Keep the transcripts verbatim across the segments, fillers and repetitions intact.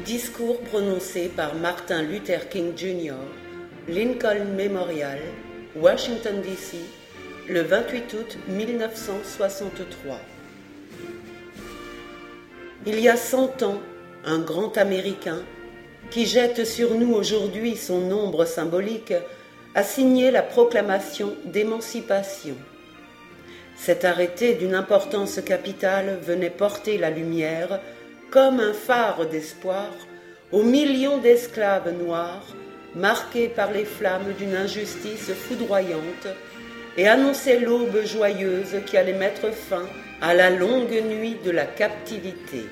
Discours prononcé par Martin Luther King junior, Lincoln Memorial, Washington D C, le vingt-huit août mille neuf cent soixante-trois. Il y a cent ans, un grand Américain, qui jette sur nous aujourd'hui son ombre symbolique, a signé la proclamation d'émancipation. Cet arrêté d'une importance capitale venait porter la lumière, comme un phare d'espoir, aux millions d'esclaves noirs, marqués par les flammes d'une injustice foudroyante, et annonçait l'aube joyeuse qui allait mettre fin à la longue nuit de la captivité.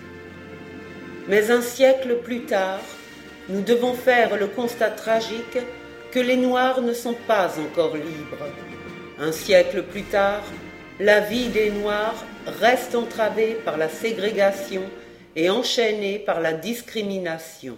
Mais un siècle plus tard, nous devons faire le constat tragique que les Noirs ne sont pas encore libres. Un siècle plus tard, la vie des Noirs reste entravée par la ségrégation et enchaînée par la discrimination.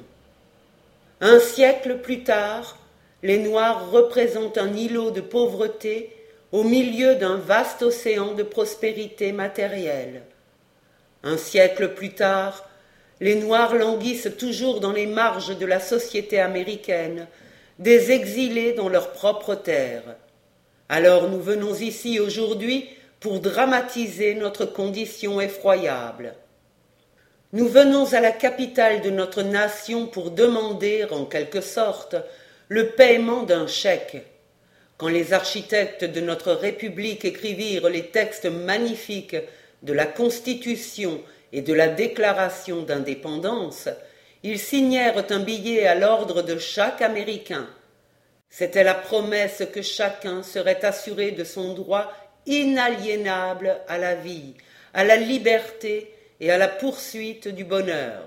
Un siècle plus tard, les Noirs représentent un îlot de pauvreté au milieu d'un vaste océan de prospérité matérielle. Un siècle plus tard, les Noirs languissent toujours dans les marges de la société américaine, des exilés dans leur propre terre. Alors nous venons ici aujourd'hui pour dramatiser notre condition effroyable. Nous venons à la capitale de notre nation pour demander, en quelque sorte, le paiement d'un chèque. Quand les architectes de notre République écrivirent les textes magnifiques de la Constitution et de la Déclaration d'indépendance, ils signèrent un billet à l'ordre de chaque Américain. C'était la promesse que chacun serait assuré de son droit inaliénable à la vie, à la liberté et à la poursuite du bonheur.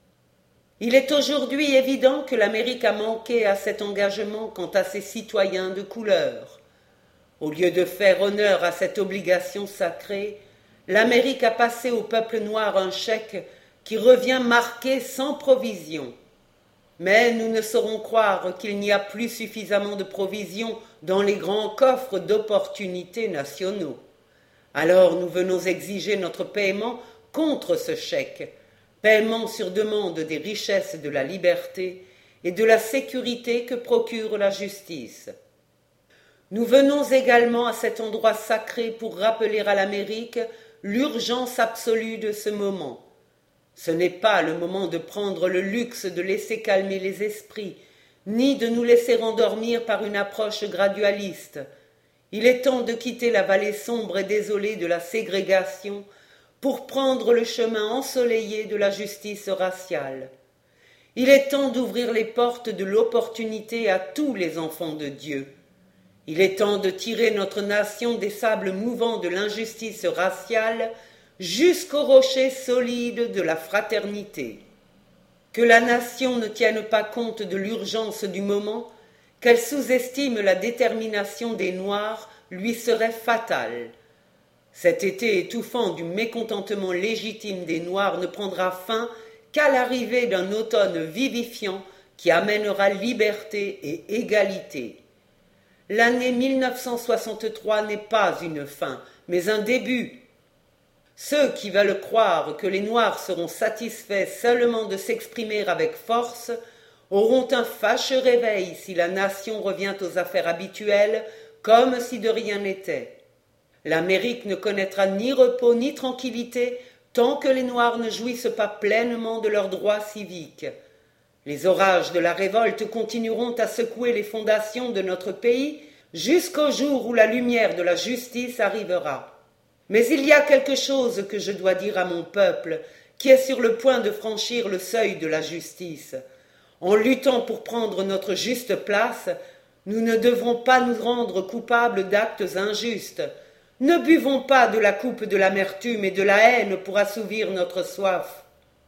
Il est aujourd'hui évident que l'Amérique a manqué à cet engagement quant à ses citoyens de couleur. Au lieu de faire honneur à cette obligation sacrée, l'Amérique a passé au peuple noir un chèque qui revient marqué sans provision. Mais nous ne saurons croire qu'il n'y a plus suffisamment de provisions dans les grands coffres d'opportunités nationaux. Alors nous venons exiger notre paiement contre ce chèque, paiement sur demande des richesses de la liberté et de la sécurité que procure la justice. Nous venons également à cet endroit sacré pour rappeler à l'Amérique l'urgence absolue de ce moment. Ce n'est pas le moment de prendre le luxe de laisser calmer les esprits, ni de nous laisser endormir par une approche gradualiste. Il est temps de quitter la vallée sombre et désolée de la ségrégation pour prendre le chemin ensoleillé de la justice raciale. Il est temps d'ouvrir les portes de l'opportunité à tous les enfants de Dieu. Il est temps de tirer notre nation des sables mouvants de l'injustice raciale jusqu'au rocher solide de la fraternité. Que la nation ne tienne pas compte de l'urgence du moment, qu'elle sous-estime la détermination des Noirs, lui serait fatale. Cet été étouffant du mécontentement légitime des Noirs ne prendra fin qu'à l'arrivée d'un automne vivifiant qui amènera liberté et égalité. L'année mille neuf cent soixante-trois n'est pas une fin, mais un début. Ceux qui veulent croire que les Noirs seront satisfaits seulement de s'exprimer avec force auront un fâcheux réveil si la nation revient aux affaires habituelles comme si de rien n'était. L'Amérique ne connaîtra ni repos ni tranquillité tant que les Noirs ne jouissent pas pleinement de leurs droits civiques. Les orages de la révolte continueront à secouer les fondations de notre pays jusqu'au jour où la lumière de la justice arrivera. Mais il y a quelque chose que je dois dire à mon peuple qui est sur le point de franchir le seuil de la justice. En luttant pour prendre notre juste place, nous ne devrons pas nous rendre coupables d'actes injustes. Ne buvons pas de la coupe de l'amertume et de la haine pour assouvir notre soif.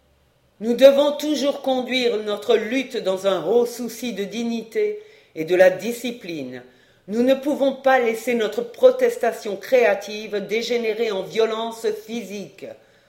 Nous devons toujours conduire notre lutte dans un haut souci de dignité et de la discipline. Nous ne pouvons pas laisser notre protestation créative dégénérer en violence physique.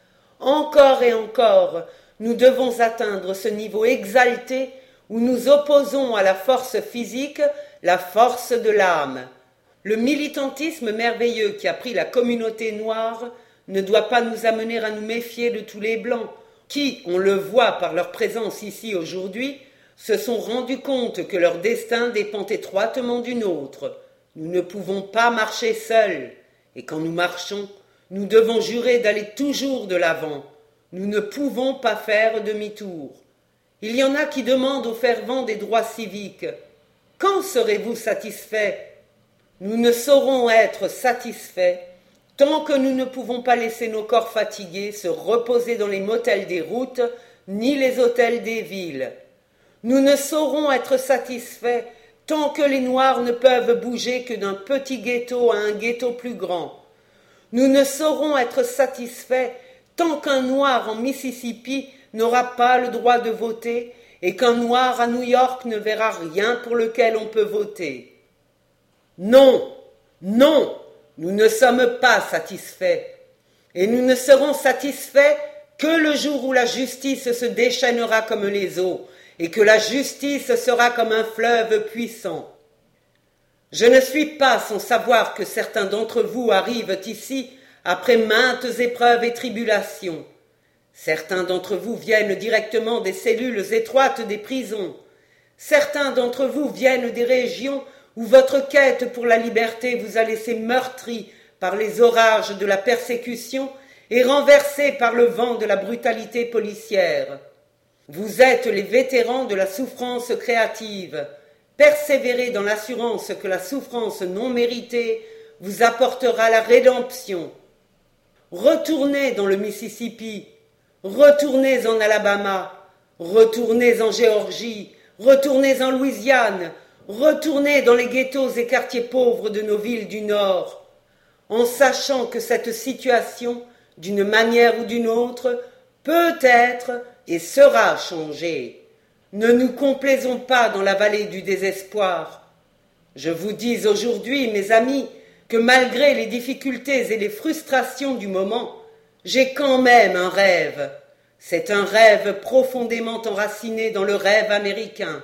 Encore et encore, nous devons atteindre ce niveau exalté où nous opposons à la force physique la force de l'âme. Le militantisme merveilleux qui a pris la communauté noire ne doit pas nous amener à nous méfier de tous les blancs, qui, on le voit par leur présence ici aujourd'hui, se sont rendus compte que leur destin dépend étroitement du nôtre. Nous ne pouvons pas marcher seuls, et quand nous marchons, nous devons jurer d'aller toujours de l'avant. Nous ne pouvons pas faire demi-tour. Il y en a qui demandent aux fervents des droits civiques. Quand serez-vous satisfaits ? Nous ne saurons être satisfaits tant que nous ne pouvons pas laisser nos corps fatigués se reposer dans les motels des routes ni les hôtels des villes. Nous ne saurons être satisfaits tant que les Noirs ne peuvent bouger que d'un petit ghetto à un ghetto plus grand. Nous ne saurons être satisfaits tant qu'un Noir en Mississippi n'aura pas le droit de voter et qu'un Noir à New York ne verra rien pour lequel on peut voter. Non, non, nous ne sommes pas satisfaits. Et nous ne serons satisfaits que le jour où la justice se déchaînera comme les eaux et que la justice sera comme un fleuve puissant. Je ne suis pas sans savoir que certains d'entre vous arrivent ici après maintes épreuves et tribulations. Certains d'entre vous viennent directement des cellules étroites des prisons. Certains d'entre vous viennent des régions où votre quête pour la liberté vous a laissé meurtri par les orages de la persécution et renversé par le vent de la brutalité policière. Vous êtes les vétérans de la souffrance créative. Persévérez dans l'assurance que la souffrance non méritée vous apportera la rédemption. Retournez dans le Mississippi, retournez en Alabama, retournez en Géorgie, retournez en Louisiane, retournez dans les ghettos et quartiers pauvres de nos villes du Nord, en sachant que cette situation, d'une manière ou d'une autre, peut être et sera changée. Ne nous complaisons pas dans la vallée du désespoir. Je vous dis aujourd'hui, mes amis, que malgré les difficultés et les frustrations du moment, j'ai quand même un rêve. C'est un rêve profondément enraciné dans le rêve américain.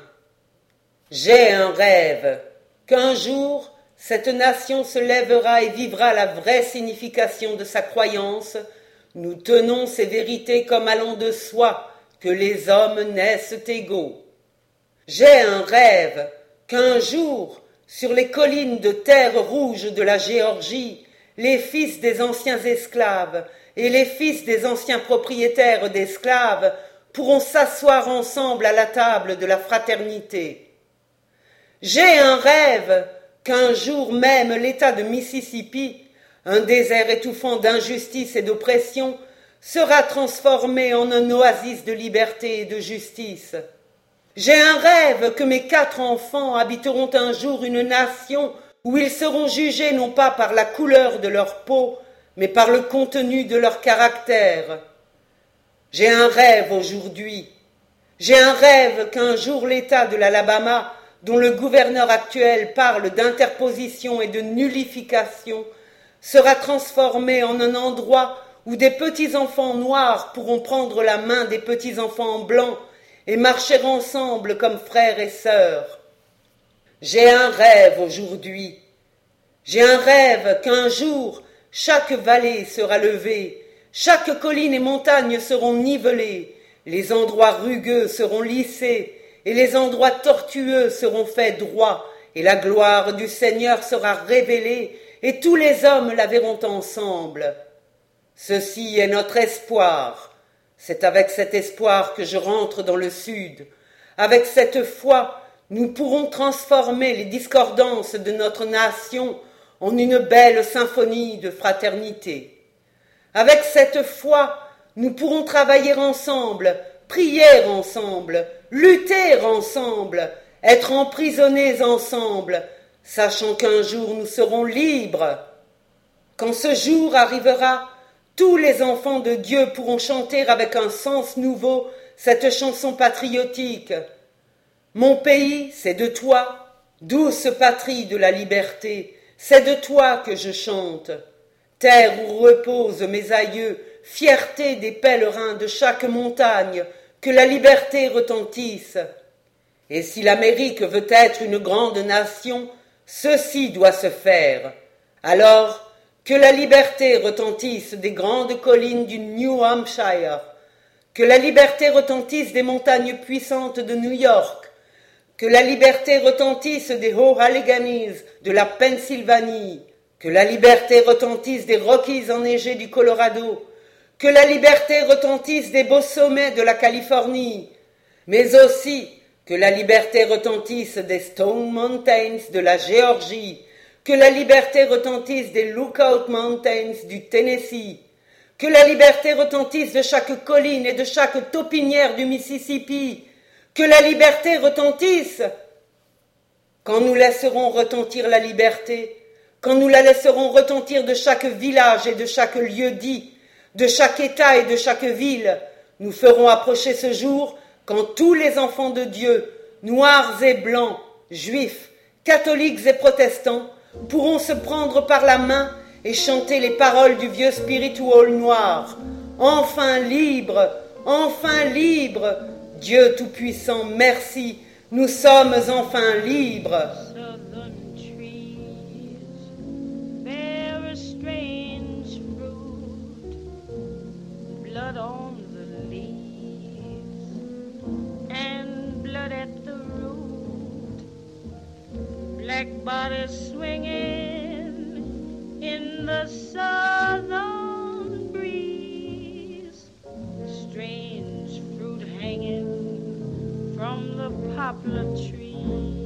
J'ai un rêve qu'un jour, cette nation se lèvera et vivra la vraie signification de sa croyance. Nous tenons ces vérités comme allant de soi, que les hommes naissent égaux. J'ai un rêve qu'un jour, sur les collines de terre rouge de la Géorgie, les fils des anciens esclaves et les fils des anciens propriétaires d'esclaves pourront s'asseoir ensemble à la table de la fraternité. J'ai un rêve qu'un jour même l'État de Mississippi, un désert étouffant d'injustice et d'oppression, sera transformé en un oasis de liberté et de justice. J'ai un rêve que mes quatre enfants habiteront un jour une nation où ils seront jugés non pas par la couleur de leur peau, mais par le contenu de leur caractère. J'ai un rêve aujourd'hui. J'ai un rêve qu'un jour l'État de l'Alabama, dont le gouverneur actuel parle d'interposition et de nullification, sera transformé en un endroit où des petits-enfants noirs pourront prendre la main des petits-enfants blancs et marcher ensemble comme frères et sœurs. J'ai un rêve aujourd'hui. J'ai un rêve qu'un jour, chaque vallée sera levée, chaque colline et montagne seront nivelées, les endroits rugueux seront lissés, et les endroits tortueux seront faits droits, et la gloire du Seigneur sera révélée, et tous les hommes la verront ensemble. Ceci est notre espoir. C'est avec cet espoir que je rentre dans le Sud. Avec cette foi, nous pourrons transformer les discordances de notre nation en une belle symphonie de fraternité. Avec cette foi, nous pourrons travailler ensemble, prier ensemble, lutter ensemble, être emprisonnés ensemble, sachant qu'un jour nous serons libres. Quand ce jour arrivera, tous les enfants de Dieu pourront chanter avec un sens nouveau cette chanson patriotique. Mon pays, c'est de toi, douce patrie de la liberté, c'est de toi que je chante. Terre où reposent mes aïeux, fierté des pèlerins de chaque montagne, que la liberté retentisse. Et si l'Amérique veut être une grande nation, ceci doit se faire. Alors, que la liberté retentisse des grandes collines du New Hampshire, Que la liberté retentisse des montagnes puissantes de New York. Que la liberté retentisse des Hauts Alleghanies, de la Pennsylvanie. Que la liberté retentisse des Rockies enneigés du Colorado. Que la liberté retentisse des beaux sommets de la Californie. Mais aussi que la liberté retentisse des Stone Mountains de la Géorgie. Que la liberté retentisse des Lookout Mountains du Tennessee. Que la liberté retentisse de chaque colline et de chaque taupinière du Mississippi. Que la liberté retentisse. Quand nous laisserons retentir la liberté, quand nous la laisserons retentir de chaque village et de chaque lieu dit, de chaque État et de chaque ville, nous ferons approcher ce jour quand tous les enfants de Dieu, noirs et blancs, juifs, catholiques et protestants, pourront se prendre par la main et chanter les paroles du vieux spiritual noir. Enfin libre, enfin libre, Dieu Tout-Puissant, merci, nous sommes enfin libres. Blood on the leaves and blood at the root, black bodies swinging in the southern breeze, strange fruit hanging from the poplar tree.